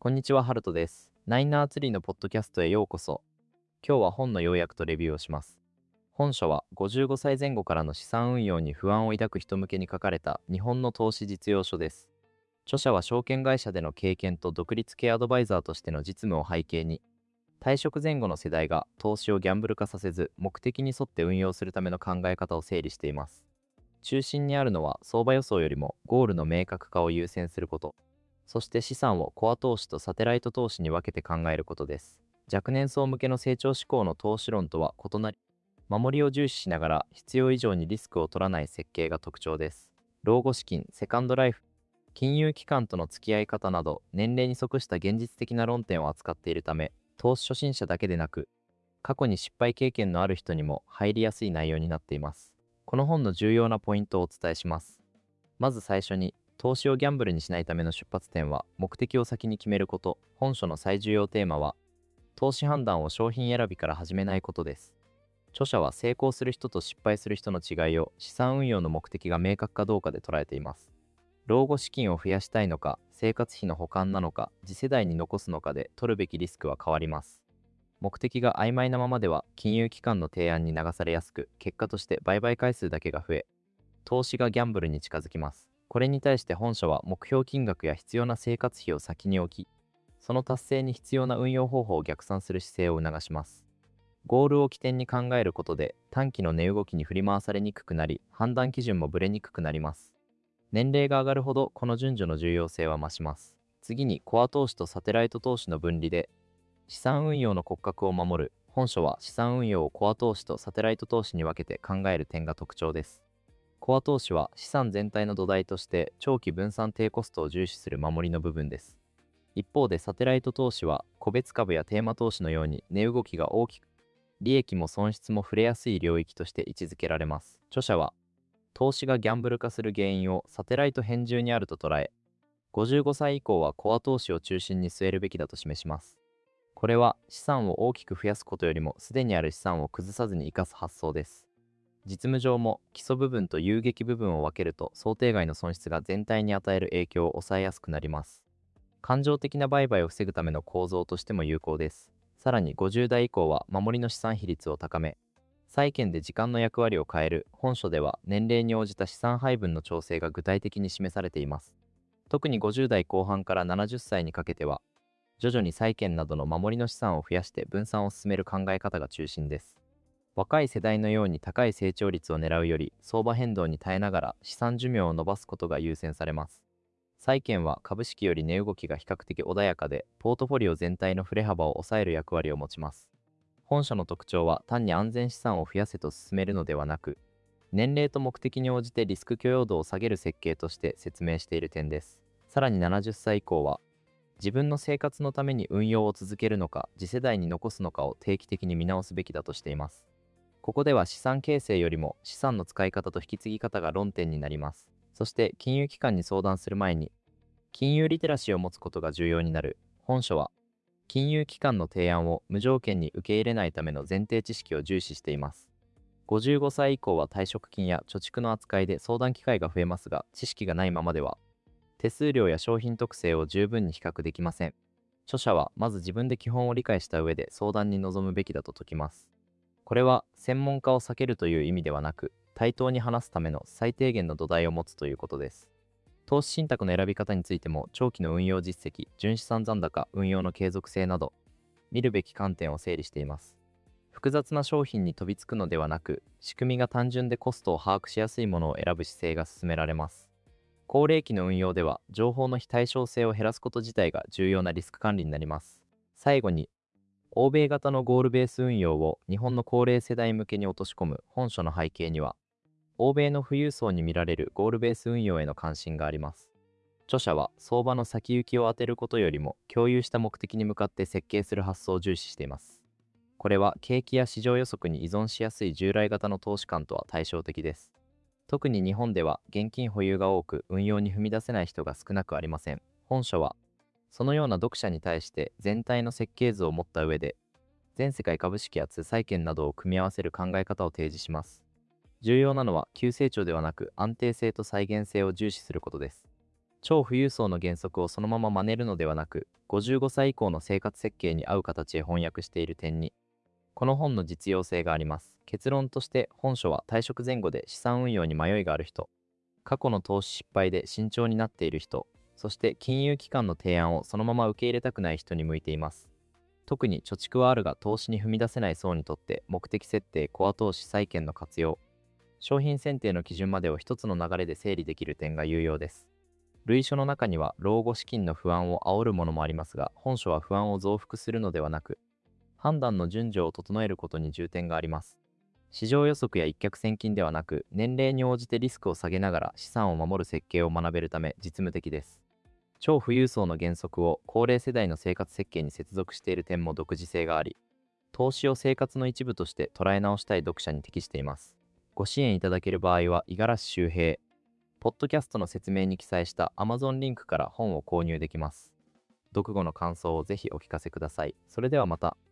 こんにちは、ハルトです。ナイナーツリーのポッドキャストへようこそ。今日は本の要約とレビューをします。本書は55歳前後からの資産運用に不安を抱く人向けに書かれた日本の投資実用書です。著者は証券会社での経験と独立系アドバイザーとしての実務を背景に、退職前後の世代が投資をギャンブル化させず目的に沿って運用するための考え方を整理しています。中心にあるのは相場予想よりもゴールの明確化を優先すること。そして資産をコア投資とサテライト投資に分けて考えることです。若年層向けの成長志向の投資論とは異なり、守りを重視しながら必要以上にリスクを取らない設計が特徴です。老後資金、セカンドライフ、金融機関との付き合い方など年齢に即した現実的な論点を扱っているため、投資初心者だけでなく、過去に失敗経験のある人にも入りやすい内容になっています。この本の重要なポイントをお伝えします。まず最初に、投資をギャンブルにしないための出発点は目的を先に決めること。本書の最重要テーマは、投資判断を商品選びから始めないことです。著者は成功する人と失敗する人の違いを資産運用の目的が明確かどうかで捉えています。老後資金を増やしたいのか、生活費の補完なのか、次世代に残すのかで取るべきリスクは変わります。目的が曖昧なままでは金融機関の提案に流されやすく、結果として売買回数だけが増え、投資がギャンブルに近づきます。これに対して本書は目標金額や必要な生活費を先に置き、その達成に必要な運用方法を逆算する姿勢を促します。ゴールを起点に考えることで短期の値動きに振り回されにくくなり、判断基準もブレにくくなります。年齢が上がるほどこの順序の重要性は増します。次にコア投資とサテライト投資の分離で資産運用の骨格を守る。本書は資産運用をコア投資とサテライト投資に分けて考える点が特徴です。コア投資は資産全体の土台として長期分散低コストを重視する守りの部分です。一方でサテライト投資は個別株やテーマ投資のように値動きが大きく、利益も損失も触れやすい領域として位置づけられます。著者は投資がギャンブル化する原因をサテライト偏重にあると捉え、55歳以降はコア投資を中心に据えるべきだと示します。これは資産を大きく増やすことよりもすでにある資産を崩さずに生かす発想です。実務上も基礎部分と有益部分を分けると想定外の損失が全体に与える影響を抑えやすくなります。感情的な売買を防ぐための構造としても有効です。さらに50代以降は守りの資産比率を高め、債券で時間の役割を変える。本書では年齢に応じた資産配分の調整が具体的に示されています。特に50代後半から70歳にかけては、徐々に債券などの守りの資産を増やして分散を進める考え方が中心です。若い世代のように高い成長率を狙うより、相場変動に耐えながら資産寿命を伸ばすことが優先されます。債券は株式より値動きが比較的穏やかで、ポートフォリオ全体の振れ幅を抑える役割を持ちます。本書の特徴は単に安全資産を増やせと進めるのではなく、年齢と目的に応じてリスク許容度を下げる設計として説明している点です。さらに70歳以降は、自分の生活のために運用を続けるのか、次世代に残すのかを定期的に見直すべきだとしています。ここでは資産形成よりも資産の使い方と引き継ぎ方が論点になります。そして金融機関に相談する前に、金融リテラシーを持つことが重要になる。本書は、金融機関の提案を無条件に受け入れないための前提知識を重視しています。55歳以降は退職金や貯蓄の扱いで相談機会が増えますが、知識がないままでは、手数料や商品特性を十分に比較できません。著者はまず自分で基本を理解した上で相談に臨むべきだと説きます。これは専門家を避けるという意味ではなく、対等に話すための最低限の土台を持つということです。投資信託の選び方についても、長期の運用実績、純資産残高、運用の継続性など、見るべき観点を整理しています。複雑な商品に飛びつくのではなく、仕組みが単純でコストを把握しやすいものを選ぶ姿勢が勧められます。高齢期の運用では、情報の非対称性を減らすこと自体が重要なリスク管理になります。最後に、欧米型のゴールベース運用を日本の高齢世代向けに落とし込む。本書の背景には、欧米の富裕層に見られるゴールベース運用への関心があります。著者は相場の先行きを当てることよりも共有した目的に向かって設計する発想を重視しています。これは景気や市場予測に依存しやすい従来型の投資観とは対照的です。特に日本では現金保有が多く、運用に踏み出せない人が少なくありません。本書はそのような読者に対して全体の設計図を持った上で、全世界株式や通債券などを組み合わせる考え方を提示します。重要なのは急成長ではなく安定性と再現性を重視することです。 超富裕層の原則をそのまま真似るのではなく、55歳以降の生活設計に合う形へ翻訳している点に、この本の実用性があります。結論として、本書は退職前後で資産運用に迷いがある人、過去の投資失敗で慎重になっている人、そして金融機関の提案をそのまま受け入れたくない人に向いています。特に貯蓄はあるが投資に踏み出せない層にとって、目的設定、コア投資、債券の活用、商品選定の基準までを一つの流れで整理できる点が有用です。類書の中には老後資金の不安を煽るものもありますが、本書は不安を増幅するのではなく、判断の順序を整えることに重点があります。市場予測や一攫千金ではなく、年齢に応じてリスクを下げながら資産を守る設計を学べるため実務的です。超富裕層の原則を高齢世代の生活設計に接続している点も独自性があり、投資を生活の一部として捉え直したい読者に適しています。ご支援いただける場合は、五十嵐周平、ポッドキャストの説明に記載した Amazon リンクから本を購入できます。読後の感想をぜひお聞かせください。それではまた。